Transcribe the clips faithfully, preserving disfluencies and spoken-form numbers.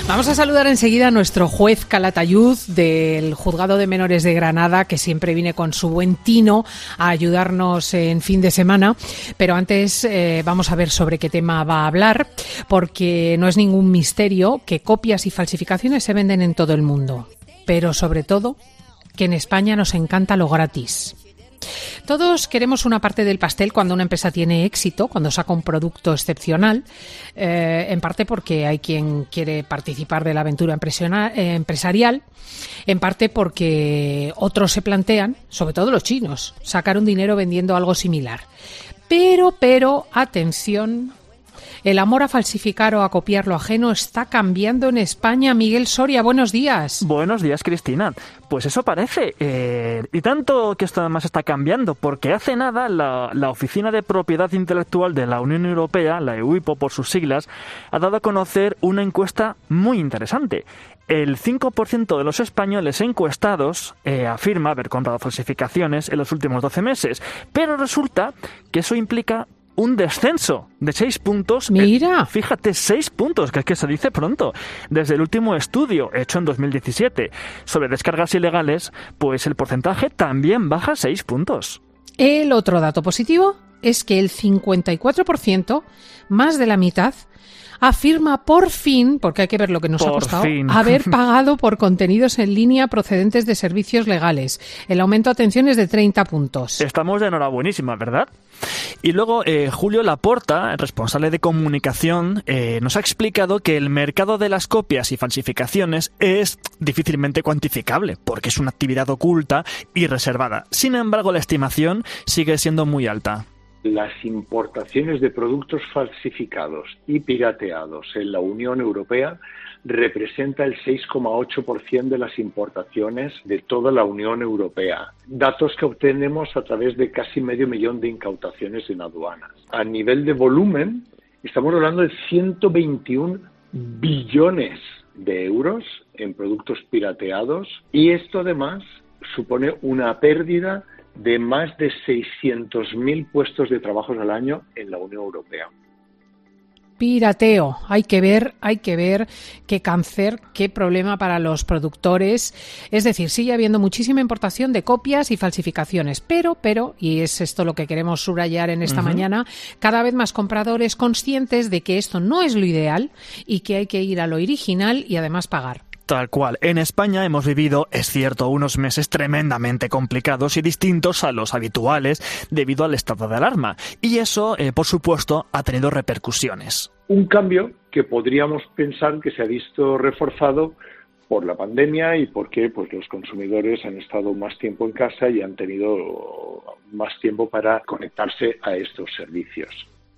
Vamos a saludar enseguida a nuestro juez Calatayud del Juzgado de Menores de Granada, que siempre viene con su buen tino a ayudarnos en fin de semana. Pero antes eh, vamos a ver sobre qué tema va a hablar, porque no es ningún misterio que copias y falsificaciones se venden en todo el mundo. Pero sobre todo, que en España nos encanta lo gratis. Todos queremos una parte del pastel cuando una empresa tiene éxito, cuando saca un producto excepcional, eh, en parte porque hay quien quiere participar de la aventura eh, empresarial, en parte porque otros se plantean, sobre todo los chinos, sacar un dinero vendiendo algo similar. Pero, pero, atención, el amor a falsificar o a copiar lo ajeno está cambiando en España. Miguel Soria, buenos días. Buenos días, Cristina. Pues eso parece. Eh, y tanto que esto además está cambiando, porque hace nada la, la Oficina de Propiedad Intelectual de la Unión Europea, la EUIPO por sus siglas, ha dado a conocer una encuesta muy interesante. El cinco por ciento de los españoles encuestados eh, afirma haber comprado falsificaciones en los últimos doce meses, pero resulta que eso implica un descenso de seis puntos. Mira. Eh, fíjate, seis puntos, que es que se dice pronto. Desde el último estudio hecho en dos mil diecisiete sobre descargas ilegales, pues el porcentaje también baja seis puntos. El otro dato positivo es que el cincuenta y cuatro por ciento, más de la mitad, afirma por fin, porque hay que ver lo que nos por ha costado, fin. haber pagado por contenidos en línea procedentes de servicios legales. El aumento, atención, es de treinta puntos. Estamos de enhorabuenísima, ¿verdad? Y luego eh, Julio Laporta, responsable de comunicación, eh, nos ha explicado que el mercado de las copias y falsificaciones es difícilmente cuantificable, porque es una actividad oculta y reservada. Sin embargo, la estimación sigue siendo muy alta. Las importaciones de productos falsificados y pirateados en la Unión Europea representa el seis coma ocho por ciento de las importaciones de toda la Unión Europea. Datos que obtenemos a través de casi medio millón de incautaciones en aduanas. A nivel de volumen, estamos hablando de ciento veintiún billones de euros en productos pirateados, y esto además supone una pérdida de más de seiscientos mil puestos de trabajo al año en la Unión Europea. Pirateo, hay que ver, hay que ver qué cáncer, qué problema para los productores. Es decir, sigue habiendo muchísima importación de copias y falsificaciones, pero, pero, y es esto lo que queremos subrayar en esta uh-huh. mañana, cada vez más compradores conscientes de que esto no es lo ideal y que hay que ir a lo original y además pagar. Tal cual. En España hemos vivido, es cierto, unos meses tremendamente complicados y distintos a los habituales debido al estado de alarma. Y eso, eh, por supuesto, ha tenido repercusiones. Un cambio que podríamos pensar que se ha visto reforzado por la pandemia y porque pues, los consumidores han estado más tiempo en casa y han tenido más tiempo para conectarse a estos servicios.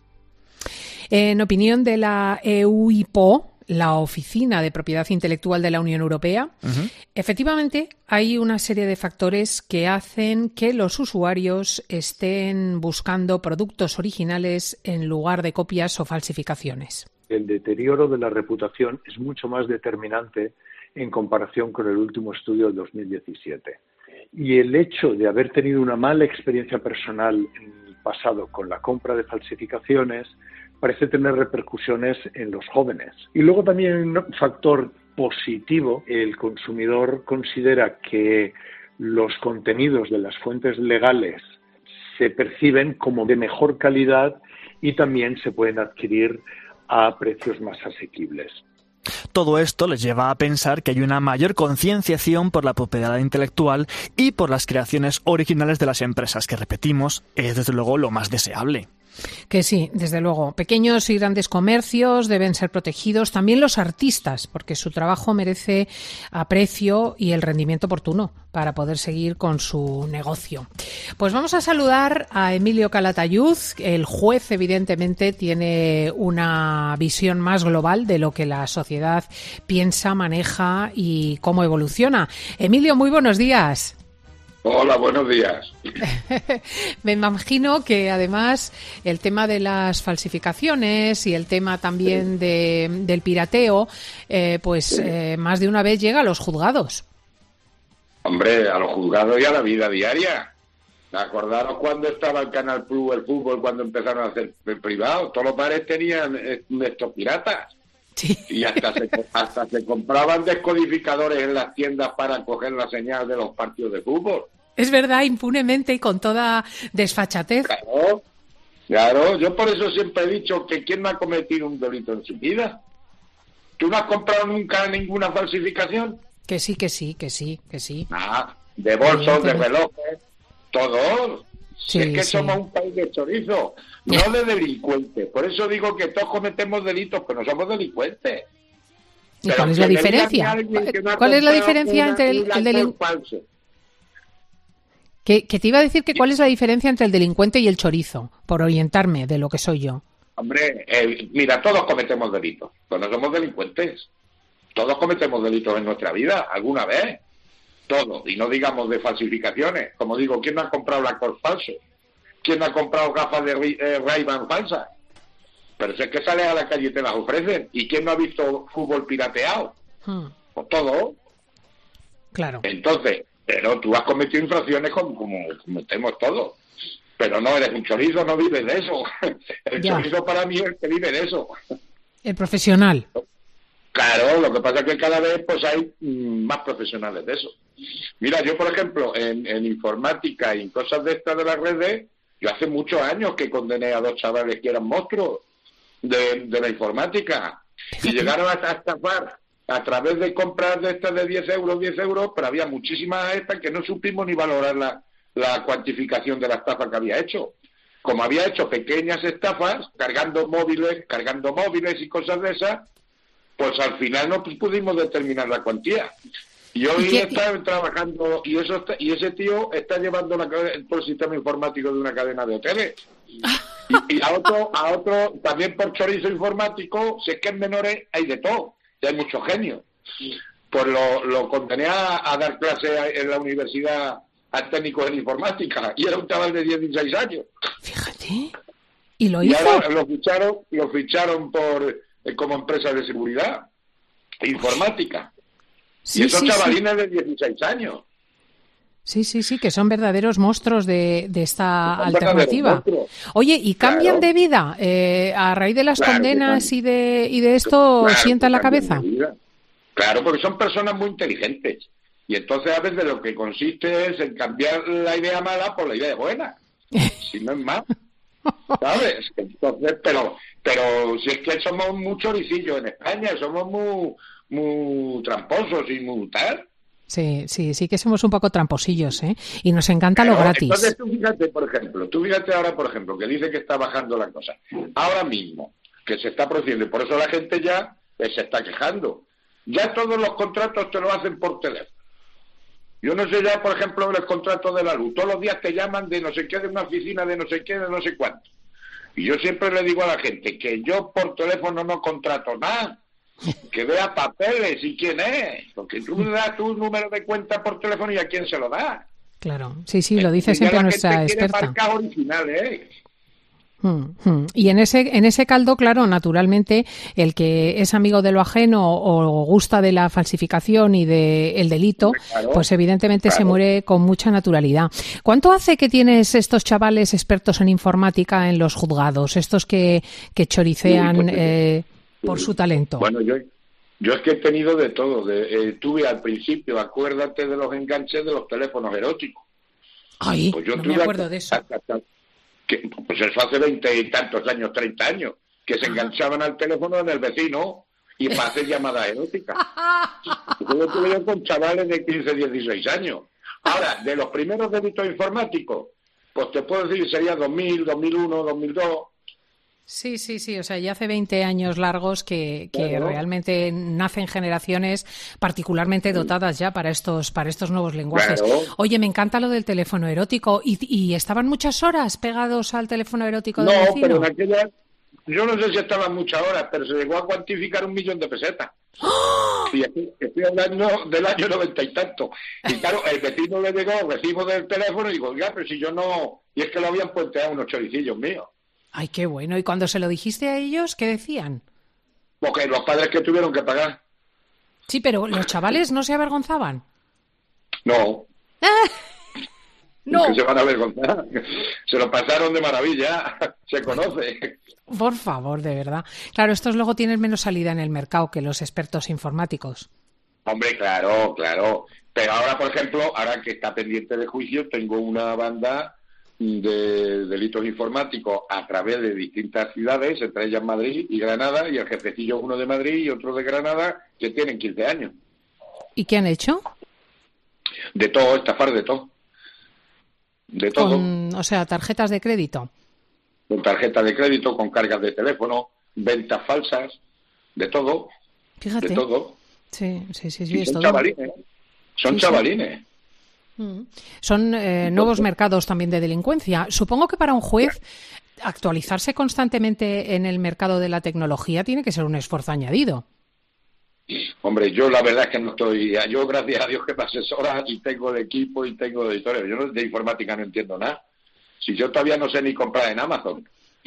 En opinión de la EUIPO, la Oficina de Propiedad Intelectual de la Unión Europea, uh-huh. efectivamente hay una serie de factores que hacen que los usuarios estén buscando productos originales en lugar de copias o falsificaciones. El deterioro de la reputación es mucho más determinante en comparación con el último estudio del dos mil diecisiete. Y el hecho de haber tenido una mala experiencia personal en el pasado con la compra de falsificaciones parece tener repercusiones en los jóvenes. Y luego también hay un factor positivo. El consumidor considera que los contenidos de las fuentes legales se perciben como de mejor calidad y también se pueden adquirir a precios más asequibles. Todo esto les lleva a pensar que hay una mayor concienciación por la propiedad intelectual y por las creaciones originales de las empresas, que repetimos, es desde luego lo más deseable. Que sí, desde luego. Pequeños y grandes comercios deben ser protegidos, también los artistas, porque su trabajo merece aprecio y el rendimiento oportuno para poder seguir con su negocio. Pues vamos a saludar a Emilio Calatayud. El juez, evidentemente, tiene una visión más global de lo que la sociedad piensa, maneja y cómo evoluciona. Emilio, muy buenos días. Hola, buenos días. Me imagino que además el tema de las falsificaciones y el tema también sí. de, del pirateo, eh, pues sí. eh, más de una vez llega a los juzgados. Hombre, a los juzgados y a la vida diaria. Acordaros cuando estaba el Canal Plus, el fútbol, cuando empezaron a hacer privado. Todos los bares tenían estos piratas. Sí. Y hasta se, hasta se compraban descodificadores en las tiendas para coger la señal de los partidos de fútbol. Es verdad, impunemente y con toda desfachatez. Claro, claro. Yo por eso siempre he dicho que ¿quién no ha cometido un delito en su vida? ¿Tú no has comprado nunca ninguna falsificación? Que sí, que sí, que sí, que sí. Ah, de bolsos, de relojes, todo. Sí, es que sí. somos un país de chorizo, no de delincuentes. Por eso digo que todos cometemos delitos, pero no somos delincuentes. ¿Y Pero cuál es la que me digan diferencia? a alguien que no ha ¿Cuál es la comprado diferencia una- entre el, un el delin- alcohol falso. que, que te iba a decir que cuál es la diferencia entre el delincuente y el chorizo, por orientarme de lo que soy yo. Hombre, eh, mira, todos cometemos delitos, pero no somos delincuentes. Todos cometemos delitos en nuestra vida, alguna vez. Todos. Y no digamos de falsificaciones. Como digo, ¿quién no ha comprado Lacoste falso? ¿Quién no ha comprado gafas de Ray- eh, Ray-Ban falsas? Pero si es que sales a la calle y te las ofrecen. ¿Y quién no ha visto fútbol pirateado? Hmm, Pues todo. claro. Entonces, pero tú has cometido infracciones como, como cometemos todos. Pero no eres un chorizo, no vives de eso. El Ya. chorizo para mí es el que vive de eso. El profesional. Claro, lo que pasa es que cada vez pues hay mm, más profesionales de eso. Mira, yo por ejemplo, en, en informática y en cosas de estas de las redes, yo hace muchos años que condené a dos chavales que eran monstruos de, de la informática y llegaron hasta a estafar a través de compras de estas de diez euros, diez euros, pero había muchísimas estas que no supimos ni valorar la, la cuantificación de la estafa que había hecho. Como había hecho pequeñas estafas, cargando móviles, cargando móviles y cosas de esas, pues al final no pudimos determinar la cuantía. Y hoy ¿Y qué- está trabajando, y eso está- y ese tío está llevando la, cadena- todo el sistema informático de una cadena de hoteles. Y, y a otro, a otro, también por chorizo informático, si es que en menores hay de todo, y hay mucho genio. Pues lo, lo condené a, a dar clase en la universidad a técnicos en informática, y era un chaval de dieciséis años. Fíjate. ¿Y lo Y hizo? ahora lo ficharon, lo ficharon por eh, como empresa de seguridad informática. Sí, y esos sí, sí. chavalines de dieciséis años. Sí, sí, sí, que son verdaderos monstruos de, de esta Son alternativa. verdaderos monstruos. Oye, ¿y cambian Claro. de vida? Eh, a raíz de las Claro que condenas cambian. y de, y de esto, Claro, ¿sientan la que cambian cabeza? de vida. Claro, porque son personas muy inteligentes. Y entonces a veces lo que consiste es en cambiar la idea mala por la idea buena. Si no es más. ¿Sabes? Entonces, pero, pero si es que somos muy choricillos en España, somos muy, muy tramposos y muy tal. Sí, sí, sí que somos un poco tramposillos, ¿eh? Y nos encanta lo Pero, gratis. Entonces tú fíjate, por ejemplo, tú fíjate ahora, por ejemplo, que dice que está bajando la cosa. Ahora mismo, que se está produciendo, y por eso la gente ya eh, se está quejando. Ya todos los contratos te lo hacen por teléfono. Yo no sé ya, por ejemplo, el contrato de la luz. Todos los días te llaman de no sé qué, de una oficina, de no sé qué, de no sé cuánto. Y yo siempre le digo a la gente que yo por teléfono no contrato nada. Que vea papeles y quién es. Porque tú le das tu número de cuenta por teléfono y a quién se lo da. Claro, sí, sí, lo dice Y ya siempre la nuestra gente quiere experta. marcas originales, ¿eh? Mm, mm. Y en ese, en ese caldo, claro, naturalmente, el que es amigo de lo ajeno o gusta de la falsificación y del delito, Claro, pues evidentemente se claro. muere con mucha naturalidad. ¿Cuánto hace que tienes estos chavales expertos en informática en los juzgados, estos que, que choricean Uy, pues, eh, por su talento? Bueno, yo, yo es que he tenido de todo. De, eh, tuve al principio, acuérdate de los enganches de los teléfonos eróticos. Ay, Pues yo no tuve me acuerdo hasta- de eso. hasta- hasta- que, pues eso hace veinte y tantos años, treinta años, que se enganchaban al teléfono del vecino y para hacer llamadas eróticas. Yo lo tuve yo con chavales de quince, dieciséis años. Ahora, de los primeros delitos informáticos, pues te puedo decir, sería dos mil, dos mil uno, dos mil dos. Sí, sí, sí, o sea, ya hace veinte años largos que, que Claro. realmente nacen generaciones particularmente dotadas ya para estos para estos nuevos lenguajes. Claro. Oye, me encanta lo del teléfono erótico. ¿Y, y estaban muchas horas pegados al teléfono erótico No, del vecino? pero en aquella, yo no sé si estaban muchas horas, pero se llegó a cuantificar un millón de pesetas. Y estoy, estoy hablando del año noventa y tanto. Y claro, el vecino le llegó recibo del teléfono y digo, oiga, pero si yo no... Y es que lo habían puenteado unos choricillos míos. Ay, qué bueno. ¿Y cuando se lo dijiste a ellos, qué decían? Porque los padres que tuvieron que pagar. Sí, pero los chavales no se avergonzaban. No. No. Que se van a avergonzar. Se lo pasaron de maravilla, se conoce. Por favor, de verdad. Claro, estos luego tienen menos salida en el mercado que los expertos informáticos. Hombre, claro, claro. Pero ahora, por ejemplo, ahora que está pendiente de juicio, tengo una banda de delitos informáticos a través de distintas ciudades, entre ellas Madrid y Granada, y el jefecillo uno de Madrid y otro de Granada, que tienen quince años. ¿Y qué han hecho? De todo, estafar de todo. De todo. Con, o sea, tarjetas de crédito. Con tarjetas de crédito, con cargas de teléfono, ventas falsas, de todo. Fíjate. De todo. Sí, sí, sí. sí y es son todo. chavalines. Son sí, chavalines. Sí. Son eh, nuevos mercados también de delincuencia. Supongo que para un juez actualizarse constantemente en el mercado de la tecnología tiene que ser un esfuerzo añadido. Hombre, yo la verdad es que no estoy... Yo, gracias a Dios, que me asesora y tengo de equipo y tengo de editores. Yo no, de informática no entiendo nada. Si yo todavía no sé ni comprar en Amazon.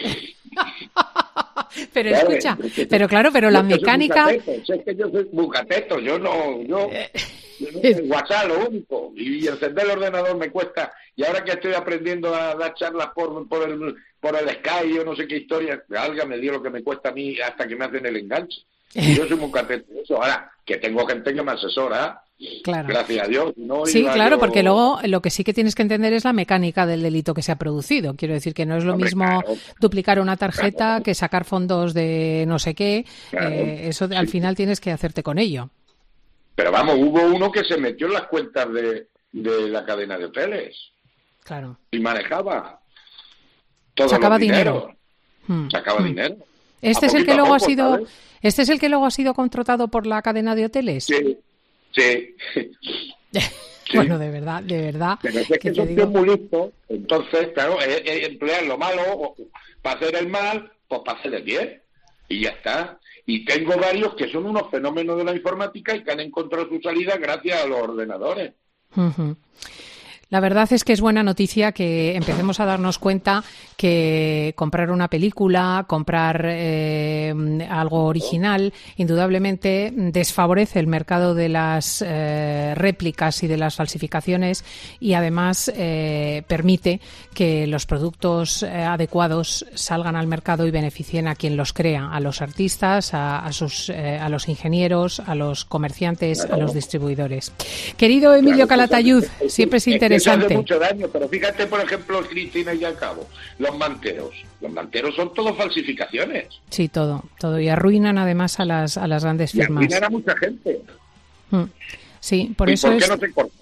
Pero ¿Sabes? escucha, pero claro, pero la yo mecánica... Soy bucateto, es que yo soy bucateto, yo no... Yo, yo no sé, WhatsApp lo único. Y encender el ordenador me cuesta. Y ahora que estoy aprendiendo a dar charlas por, por, el, por el Skype, yo no sé qué historia, alga me dio lo que me cuesta a mí hasta que me hacen el enganche. Y yo soy muy bucateto. Eso, ahora, que tengo gente que me asesora, claro. Gracias a Dios. No sí, claro, yo... porque luego lo que sí que tienes que entender es la mecánica del delito que se ha producido. Quiero decir que no es lo Hombre, mismo claro. duplicar una tarjeta claro. que sacar fondos de no sé qué. Claro. Eh, eso sí. Al final tienes que hacerte con ello. Pero vamos, hubo uno que se metió en las cuentas de, de la cadena de hoteles. Claro. Y manejaba. Todos Sacaba los dinero. dinero. Sacaba hmm. dinero. Este es el que poco, luego ha sido... ¿sabes? ¿Este es el que luego ha sido contratado por la cadena de hoteles? Sí, sí. sí. Bueno, de verdad, de verdad. Pero es que, que son digo... muy listos, entonces, claro, es, es emplear lo malo para hacer el mal, pues para hacer el bien. Y ya está. Y tengo varios que son unos fenómenos de la informática y que han encontrado su salida gracias a los ordenadores. Uh-huh. La verdad es que es buena noticia que empecemos a darnos cuenta que comprar una película, comprar eh, algo original, indudablemente desfavorece el mercado de las eh, réplicas y de las falsificaciones y además eh, permite que los productos eh, adecuados salgan al mercado y beneficien a quien los crea, a los artistas, a, a, sus, eh, a los ingenieros, a los comerciantes, claro. a los distribuidores. Querido Emilio claro, Calatayud, es, siempre es interesante. Eso hace mucho daño, pero fíjate, por ejemplo, Cristina y al cabo, los manteros. Los manteros son todos falsificaciones. Sí, todo, todo. Y arruinan además a las a las grandes firmas. Y arruinan a mucha gente. Mm. Sí, por ¿Y eso por qué es... no se corta?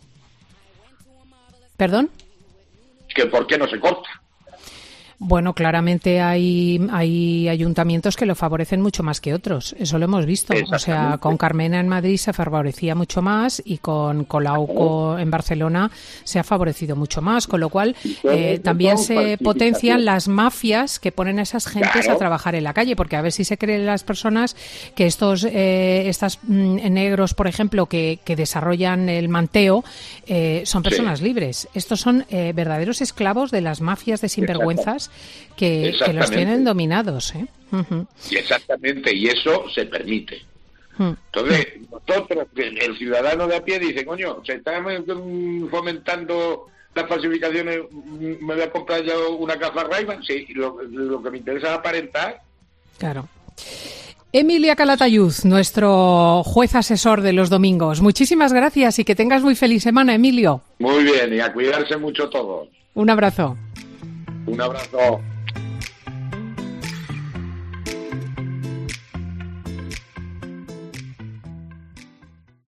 ¿Perdón? Que por qué no se corta. Bueno, claramente hay, hay ayuntamientos que lo favorecen mucho más que otros. Eso lo hemos visto. O sea, con Carmena en Madrid se favorecía mucho más y con Colauco en Barcelona se ha favorecido mucho más. Con lo cual, eh, también se potencian las mafias que ponen a esas gentes claro. a trabajar en la calle. Porque a ver si se creen las personas que estos eh, estas mm, negros, por ejemplo, que, que desarrollan el manteo, eh, son personas sí. libres. Estos son eh, verdaderos esclavos de las mafias de sinvergüenzas Que, que los tienen dominados. ¿eh? Uh-huh. Exactamente, y eso se permite. Uh-huh. Entonces, nosotros, el ciudadano de a pie dice, coño, se están fomentando las falsificaciones, me voy a comprar yo una gafa Ray-Ban. Sí, lo, lo que me interesa es aparentar. Claro. Emilia Calatayud, nuestro juez asesor de los domingos. Muchísimas gracias y que tengas muy feliz semana, Emilio. Muy bien, y a cuidarse mucho todos. Un abrazo. Un abrazo.